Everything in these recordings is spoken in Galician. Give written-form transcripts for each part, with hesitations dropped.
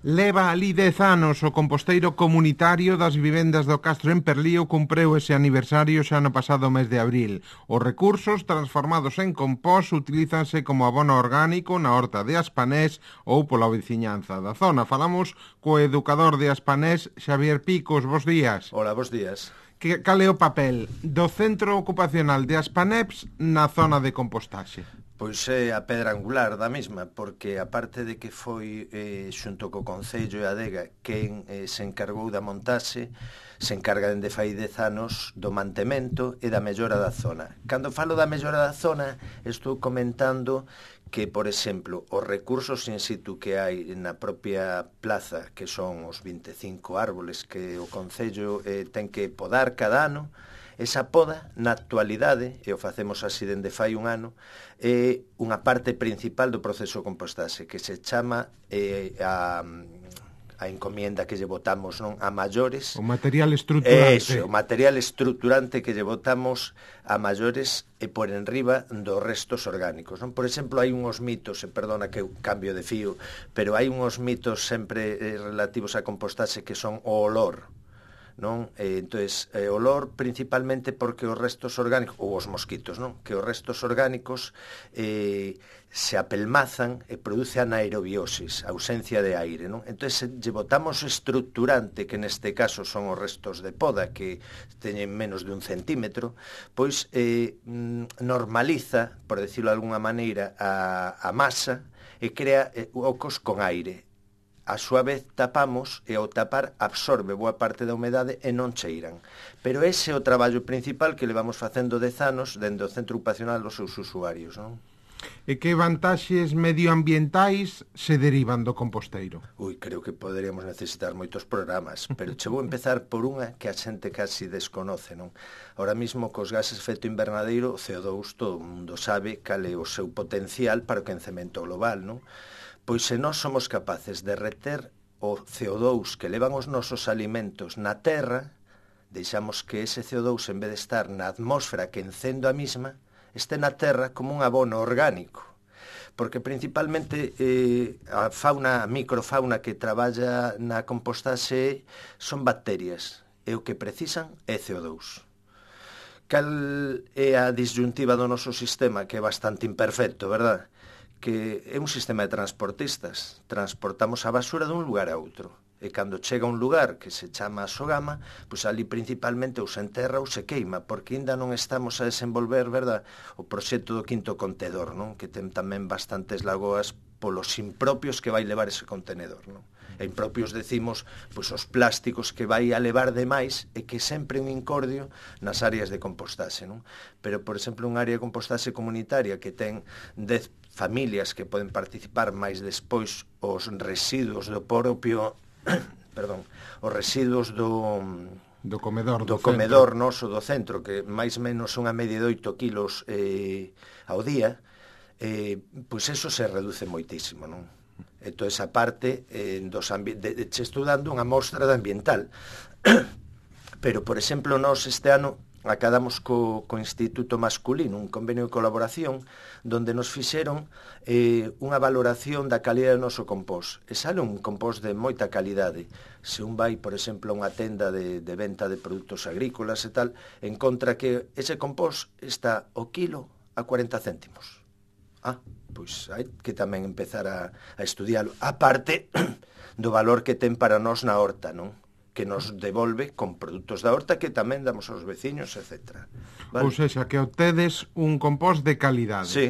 Leva ali 10 anos o composteiro comunitario das vivendas do Castro en Perlío cumpreu ese aniversario xa no pasado mes de abril. Os recursos transformados en compost utilízanse como abono orgánico na horta de Aspanés ou pola veciñanza da zona. Falamos co educador de Aspanés, Xavier Picos. Bos días. Hola, bos días. Cal é o papel do Centro Ocupacional de Aspaneps na zona de compostaxe? Pois é a pedra angular da mesma, porque aparte de que foi xunto co Concello e a Adega quen se encargou da montaxe, se encarga dende fai 10 anos do mantemento e da mellora da zona. Cando falo da mellora da zona, estou comentando que, por exemplo, os recursos in situ que hai na propia plaza, que son os 25 árboles que o Concello ten que podar cada ano, esa poda, na actualidade, e o facemos así dende fai un ano, é unha parte principal do proceso de compostaxe, que se chama a encomienda que lle botamos, non, a maiores. O material estruturante. Eso, o material estruturante que lle botamos a maiores e por enriba dos restos orgánicos, non? Por exemplo, hai unhos mitos, e perdona que eu cambio de fío, pero hai unhos mitos sempre relativos a compostaxe que son o olor, non? Entonces, olor principalmente porque os restos orgánicos, ou os mosquitos, non? Que os restos orgánicos se apelmazan e produce anaerobiosis, ausencia de aire, non? Entonces, lle botamos estruturante, que neste caso son os restos de poda, que teñen menos de 1 centímetro, pois normaliza, por decirlo de alguna maneira, a masa e crea ocos con aire. A súa vez tapamos e ao tapar absorbe boa parte da humedade e non cheiran. Pero ese é o traballo principal que levamos facendo 10 anos dende o centro ocupacional dos seus usuarios, non? E que vantaxes medioambientais se derivan do composteiro? Creo que poderíamos necesitar moitos programas, pero che vou empezar por unha que a xente casi desconoce, non? Ahora mismo, cos gases efecto invernadeiro, o CO2, todo o mundo sabe cal é o seu potencial para o quencemento global, non? Pois se nós somos capaces de reter o CO2 que levan os nosos alimentos na terra, deixamos que ese CO2, en vez de estar na atmósfera quencendo a mesma, este na terra como un abono orgánico. Porque principalmente a microfauna que traballa na compostaxe son bacterias, e o que precisan é CO2. Cal é a disyuntiva do noso sistema, que é bastante imperfecto, verdad? Que é un sistema de transportistas. Transportamos a basura dun lugar a outro. E cando chega a un lugar que se chama Sogama, pois ali principalmente ou se enterra ou se queima, porque ainda non estamos a desenvolver, verdad, o proxecto do quinto contedor, non? Que ten tamén bastantes lagoas polos impropios que vai levar ese contenedor, non? E impropios decimos, pois os plásticos que vai a levar demais e que sempre un incordio nas áreas de compostaxe, non? Pero, por exemplo, unha área de compostaxe comunitaria que ten 10 familias que poden participar, máis despois os residuos do propio os residuos do comedor noso do centro, que máis menos unha media de 8 kilos ao día, pois eso se reduce moitísimo, non? Entón, esa parte estou dando unha mostra da ambiental. Pero, por exemplo, nós este ano acadamos co Instituto Masculino un convenio de colaboración donde nos fixeron unha valoración da calidade do noso compost. E sale un compost de moita calidade. Se un vai, por exemplo, a unha tenda de venta de produtos agrícolas e tal, encontra que ese compost está o kilo a 40 céntimos. Pois hai que tamén empezar a estudialo. A parte do valor que ten para nós na horta, non? Que nos devolve con produtos da horta que tamén damos aos veciños, etc. Vale? Ou seja, que obtedes un compost de calidade. Sí.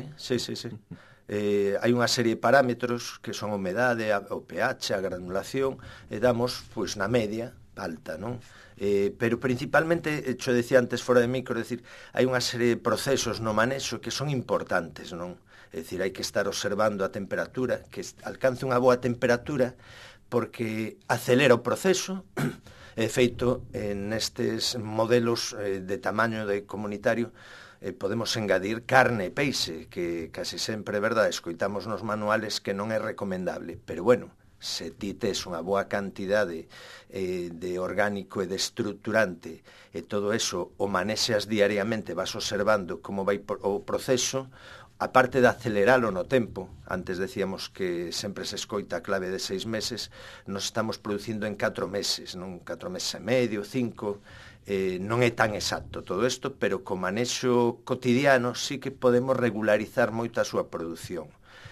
Hai unha serie de parámetros que son a humedade, o pH, a granulación, e damos, pois, na media alta, non? Pero principalmente, xo decía antes fora de micro, decir, hai unha serie de procesos no manexo que son importantes, non? É dicir, hai que estar observando a temperatura, que alcance unha boa temperatura, porque acelera o proceso. É feito nestes modelos de tamaño de comunitario, podemos engadir carne e peixe, que casi sempre, verdade, escoitamos nos manuales que non é recomendable, pero bueno, se ti tes unha boa cantidade de orgánico e de estruturante e todo eso o manexas diariamente, vas observando como vai o proceso, a parte de aceleralo no tempo, antes decíamos que sempre se escoita a clave de 6 meses, nos estamos producindo en 4 meses, non 4 meses e medio, 5, non é tan exacto todo isto, pero co manexo cotidiano sí que podemos regularizar moito a súa produción.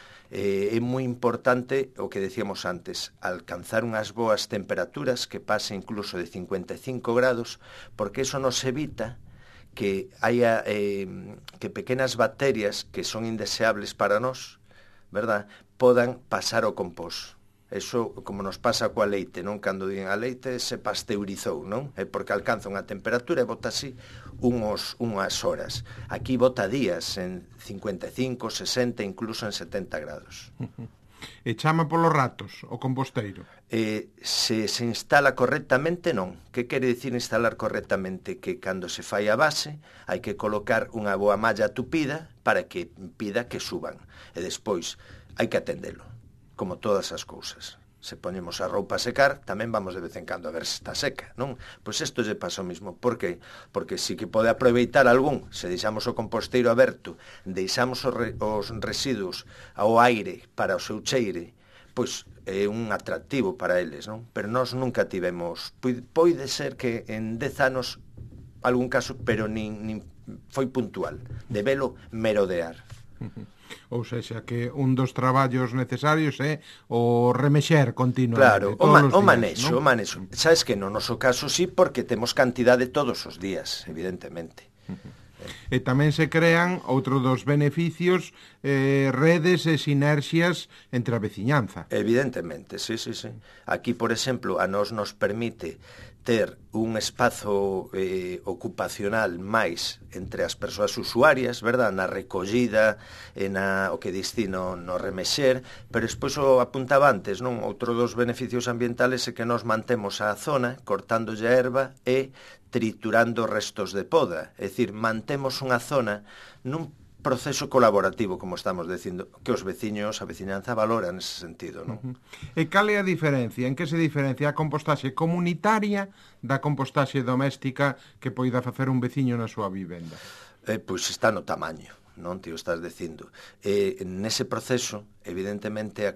É moi importante o que decíamos antes, alcanzar unhas boas temperaturas que pase incluso de 55 grados, porque eso nos evita que haya que pequenas bacterias que son indeseables para nós, verdad, podan pasar ao compós. Eso, como nos pasa coa leite, non? Cando din a leite se pasteurizou, non? É porque alcanza unha temperatura e bota así unhas horas. Aquí bota días en 55, 60, incluso en 70 grados. E chama polos ratos o composteiro? Se instala correctamente, non. Que quere dicir instalar correctamente? Que cando se fai a base hai que colocar unha boa malla tupida para que impida que suban. E despois hai que atendelo, como todas as cousas. Se poñemos a roupa a secar, tamén vamos de vez en cando a ver se está seca, non? Pois isto lle pasa o mismo. Por que? Porque si que pode aproveitar algún, se deixamos o composteiro aberto, deixamos os residuos ao aire para o seu cheire, pois é un atractivo para eles, non? Pero nós nunca tivemos, pode ser que en 10 anos algún caso, pero nin foi puntual, de velo merodear. Ou seja, que un dos traballos necesarios é o remexer continuamente. Claro, o manexo. Sabes que no noso caso sí, porque temos cantidade todos os días, evidentemente. E tamén se crean outro dos beneficios, redes e sinerxias entre a veciñanza. Evidentemente, sí. Aquí, por exemplo, a nós nos permite ter un espazo ocupacional máis entre as persoas usuarias, verdad? Na recollida, o que diste no remexer, pero despois o apuntaba antes, non? Outro dos beneficios ambientales é que nos mantemos a zona cortándolle a erva e triturando restos de poda, é dicir, mantemos unha zona nun proceso colaborativo, como estamos dicindo, que os veciños, a veciñanza valora nese sentido, non? E cal é a diferencia? En que se diferencia a compostaxe comunitaria da compostaxe doméstica que poida facer un veciño na súa vivenda? Pois está no tamaño, non te o estás dicindo. Nese proceso, evidentemente, a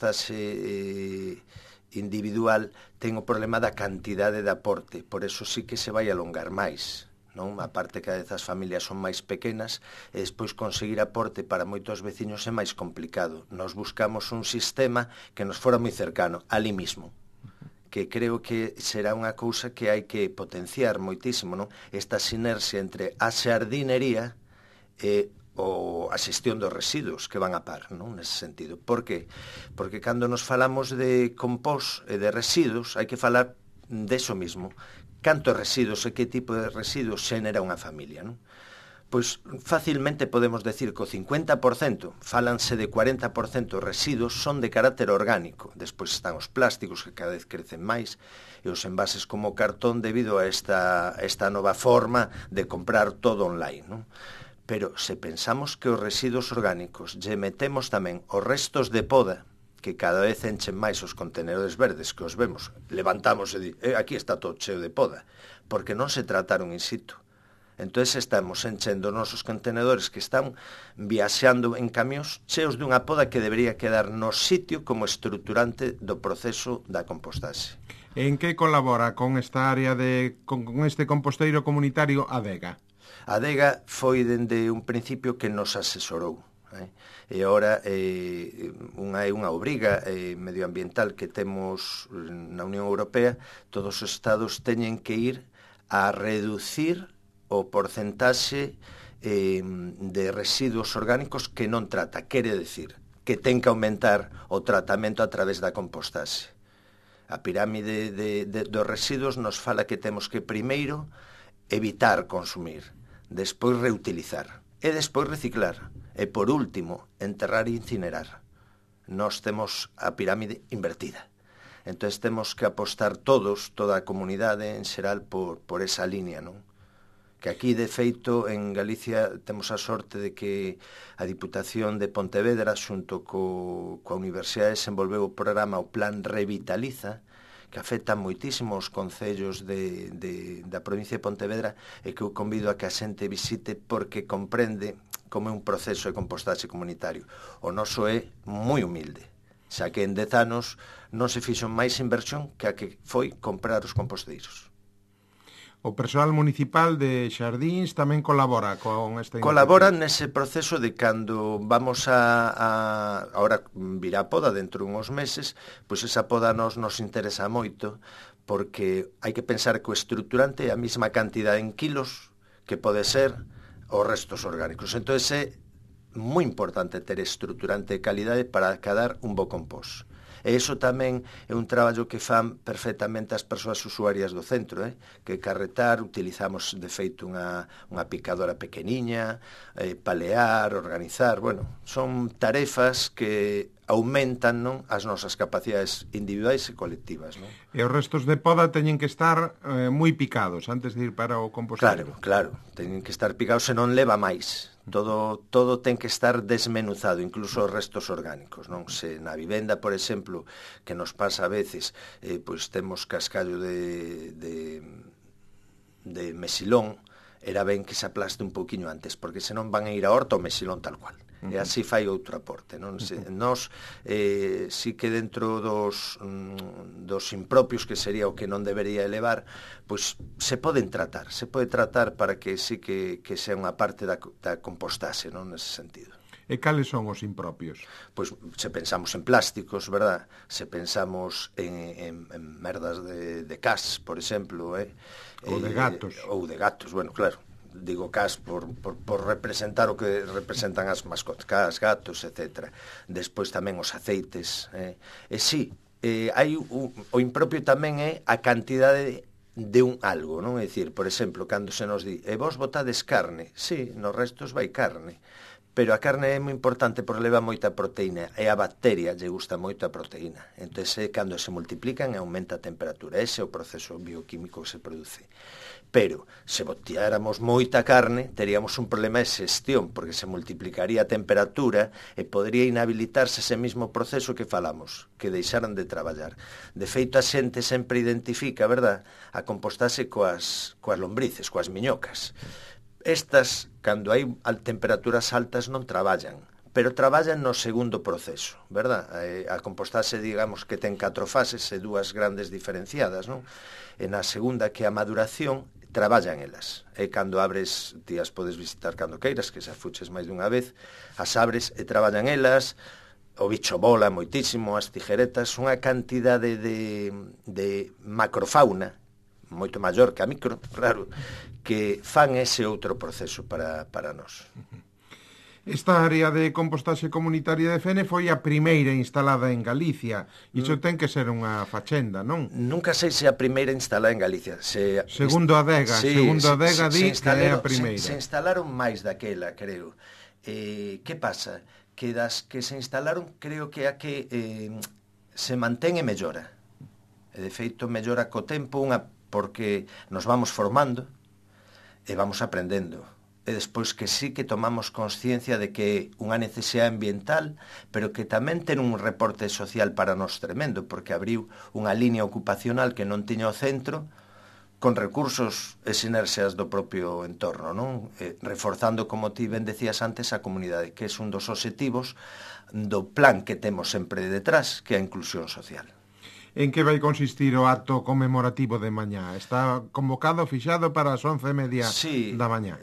compostaxe individual ten o problema da cantidade de aporte, por eso sí que se vai alongar máis, non? A parte que a vez as familias son máis pequenas e despois conseguir aporte para moitos veciños é máis complicado. Nos buscamos un sistema que nos fora moi cercano, ali mismo, que creo que será unha cousa que hai que potenciar moitísimo, non? Esta sinerxia entre a xardinería e a xestión dos residuos que van a par, non? Nese sentido. Por que? Porque cando nos falamos de compós e de residuos hai que falar deso mismo. Cantos residuos e que tipo de residuos xenera unha familia, non? Pois facilmente podemos decir que o 50%, fálanse de 40% residuos, son de carácter orgánico. Despois están os plásticos que cada vez crecen máis e os envases como cartón debido a esta nova forma de comprar todo online, non? Pero se pensamos que os residuos orgánicos lle metemos tamén os restos de poda, que cada vez enchen máis os contenedores verdes que os vemos, levantamos e di, aquí está todo cheo de poda, porque non se trataron in situ. Entón estamos enchendo nosos contenedores que están viaxando en camións cheos dunha poda que debería quedar no sitio como estruturante do proceso da compostaxe. En que colabora con esta área con este composteiro comunitario Adega? A Adega foi dende un principio que nos asesorou. E agora unha obriga medioambiental que temos na Unión Europea. Todos os estados teñen que ir a reducir o porcentaxe de residuos orgánicos que non trata. Quere decir que ten que aumentar o tratamento a través da compostaxe. A pirámide dos residuos nos fala que temos que primeiro evitar consumir, despois reutilizar e despois reciclar. E, por último, enterrar e incinerar. Nós temos a pirámide invertida. Entón, temos que apostar todos, toda a comunidade en xeral, por esa línea, non? Que aquí, de feito, en Galicia temos a sorte de que a Diputación de Pontevedra, xunto coa Universidade, desenvolveu o programa, o Plan Revitaliza, que afecta moitísimo os concellos da provincia de Pontevedra e que eu convido a que a xente visite porque comprende como é un proceso de compostaxe comunitario. O noso é moi humilde, xa que en 10 anos non se fixo máis inversión que a que foi comprar os composteiros. O persoal municipal de Xardíns tamén colabora con esta iniciativa. Colabora nese proceso de cando vamos ahora virá a poda dentro de uns meses, pois esa poda nos interesa moito, porque hai que pensar que o estruturante é a mesma cantidade en kilos que pode ser os restos orgánicos. Entón é moi importante ter estruturante de calidade para acadar un bo compost. E iso tamén é un traballo que fan perfectamente as persoas usuarias do centro, que carretar, utilizamos de feito unha picadora pequeniña, palear, organizar, bueno, son tarefas que aumentan, non, as nosas capacidades individuais e colectivas, non? E os restos de poda teñen que estar moi picados antes de ir para o composteiro. Claro, teñen que estar picados, senón leva máis. Todo ten que estar desmenuzado, incluso os restos orgánicos, non? Se na vivenda, por exemplo, que nos pasa a veces, pois temos cascallo de mesilón, era ben que se aplaste un pouquiño antes, porque senón van a ir a horta o mesilón tal cual. E así fai outro aporte, non? Nos, sí que dentro dos impropios, que sería o que non debería elevar, pois se pode tratar para que sí que sea unha parte da compostaxe, non? Nese sentido. E cales son os impropios? Pois se pensamos en plásticos, verdad? Se pensamos en merdas de cas, por exemplo, ou de gatos. Ou de gatos, bueno, claro. Digo cas por representar o que representan as mascotas, cas, gatos, etc. Despois tamén os aceites. E sí, hai o impropio tamén é a cantidade de un algo, non? É dicir, por exemplo, cando se nos di vos botades carne, sí, nos restos vai carne, pero a carne é moi importante porque leva moita proteína e a bacteria lle gusta moito a proteína. Entón, cando se multiplican, aumenta a temperatura. Ese é o proceso bioquímico que se produce. Pero, se boteáramos moita carne, teríamos un problema de xestión, porque se multiplicaría a temperatura e podría inhabilitarse ese mismo proceso que falamos, que deixaran de traballar. De feito, a xente sempre identifica, verdad, a compostaxe coas lombrices, coas miñocas. Estas, cando hai temperaturas altas, non traballan, pero traballan no segundo proceso, verdad? A compostaxe, digamos, que ten 4 fases e 2 grandes diferenciadas, non? E na segunda, que é a maduración, traballan elas. E cando abres, ti as podes visitar cando queiras, que xa fuches máis dunha vez, as abres e traballan elas, o bicho bola moitísimo, as tijeretas, unha cantidade de macrofauna, moito maior que a micro, claro, que fan ese outro proceso para nós. Esta área de compostaxe comunitaria de Fene foi a primeira instalada en Galicia. Iso ten que ser unha fachenda, non? Nunca sei se a primeira instalada en Galicia. Segundo a Adega, sí, di que é a primeira. Se instalaron máis daquela, creo. Que pasa? Que das que se instalaron, creo que a que se mantén e mellora. E de feito, mellora co tempo, porque nos vamos formando e vamos aprendendo. E despois que sí que tomamos consciencia de que é unha necesidade ambiental, pero que tamén ten un reporte social para nós tremendo, porque abriu unha línea ocupacional que non tiña o centro, con recursos e sinerxias do propio entorno, non? Reforzando, como ti ben decías antes, a comunidade, que é un dos obxectivos do plan que temos sempre detrás, que é a inclusión social. En que vai consistir o acto conmemorativo de mañá? Está convocado, fixado para as 11:30 da mañá.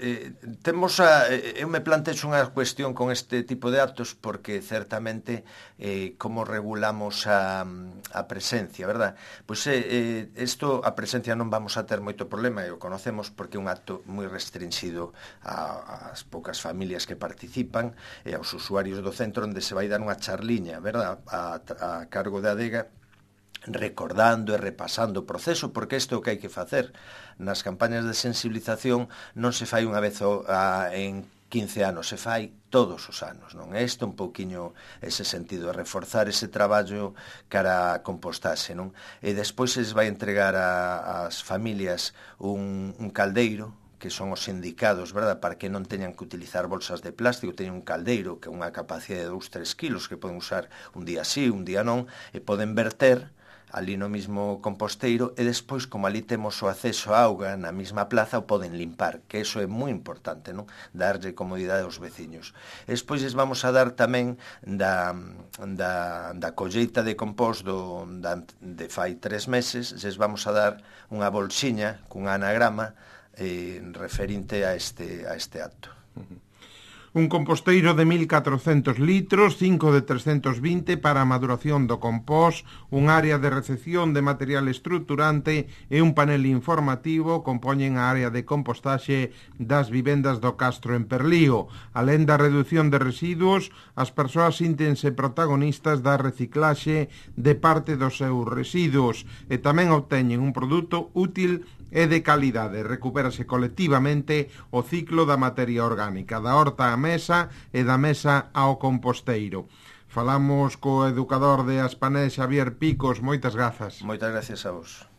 Eu me plantexo unha cuestión con este tipo de actos porque certamente como regulamos a presencia, verdad? Pois a presencia non vamos a ter moito problema, e o conocemos porque é un acto moi restringido ás poucas familias que participan e aos usuarios do centro, onde se vai dar unha charliña, verdad? A cargo da adega, recordando e repasando o proceso, porque isto é o que hai que facer. Nas campañas de sensibilización non se fai unha vez en 15 anos, se fai todos os anos, non? É isto un pouquiño ese sentido, reforzar ese traballo cara a compostaxe, non? E despois se vai entregar ás familias un caldeiro, que son os indicados, verdad, para que non teñan que utilizar bolsas de plástico, teñen un caldeiro que é unha capacidade de 2-3 kilos que poden usar un día sí, un día non, e poden verter ali no mismo composteiro, e despois, como ali temos o acceso á auga na mesma plaza, o poden limpar, que eso é moi importante, non? Darlle comodidade aos veciños. E despois les vamos a dar tamén da colleita de compost de fai 3 meses, les vamos a dar unha bolsiña cun anagrama referinte a este acto. Un composteiro de 1.400 litros, 5 de 320 para a maduración do compost, un área de recepción de material estruturante e un panel informativo compoñen a área de compostaxe das vivendas do Castro en Perlío. Alén da reducción de residuos, as persoas síntense protagonistas da reciclaxe de parte dos seus residuos e tamén obteñen un produto útil e de calidade. Recupérase colectivamente o ciclo da materia orgánica, da horta á mesa e da mesa ao composteiro. Falamos co educador de Aspanés, Xavier Picos. Moitas grazas. Moitas gracias a vos.